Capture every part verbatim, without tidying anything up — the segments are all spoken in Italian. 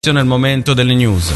Nel momento delle news.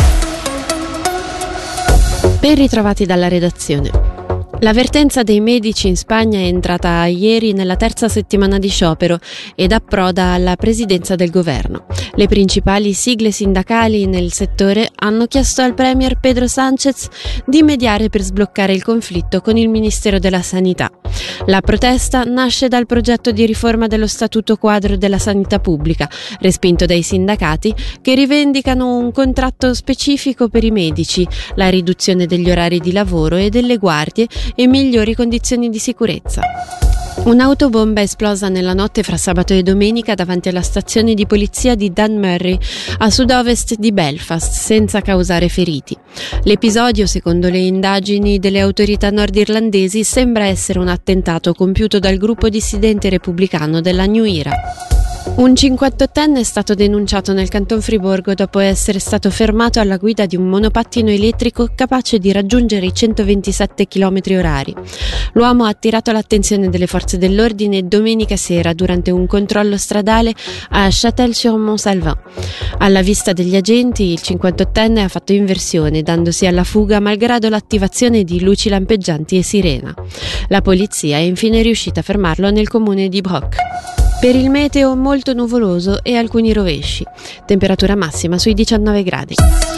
Ben ritrovati dalla redazione. L'avvertenza dei medici in Spagna è entrata ieri nella terza settimana di sciopero ed approda alla presidenza del governo. Le principali sigle sindacali nel settore hanno chiesto al premier Pedro Sánchez di mediare per sbloccare il conflitto con il Ministero della Sanità. La protesta nasce dal progetto di riforma dello Statuto Quadro della Sanità Pubblica, respinto dai sindacati che rivendicano un contratto specifico per i medici, la riduzione degli orari di lavoro e delle guardie e migliori condizioni di sicurezza. Un'autobomba è esplosa nella notte fra sabato e domenica davanti alla stazione di polizia di Dunmurry, a sud-ovest di Belfast, senza causare feriti. L'episodio, secondo le indagini delle autorità nordirlandesi, sembra essere un attentato compiuto dal gruppo dissidente repubblicano della New Era. Un cinquantottenne è stato denunciato nel Canton Friburgo dopo essere stato fermato alla guida di un monopattino elettrico capace di raggiungere i centoventisette chilometri orari. L'uomo ha attirato l'attenzione delle forze dell'ordine domenica sera durante un controllo stradale a Châtel-sur-Mont-Salvin. Alla vista degli agenti, il cinquantottenne ha fatto inversione, dandosi alla fuga malgrado l'attivazione di luci lampeggianti e sirena. La polizia è infine riuscita a fermarlo nel comune di Broc. Per il meteo molto nuvoloso e alcuni rovesci. Temperatura massima sui diciannove gradi.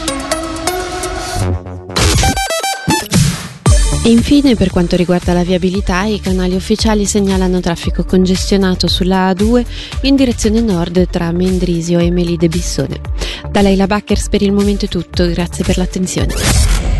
E infine, per quanto riguarda la viabilità, i canali ufficiali segnalano traffico congestionato sulla A due in direzione nord tra Mendrisio e Melide Bissone. Da Leila Backers per il momento è tutto, grazie per l'attenzione.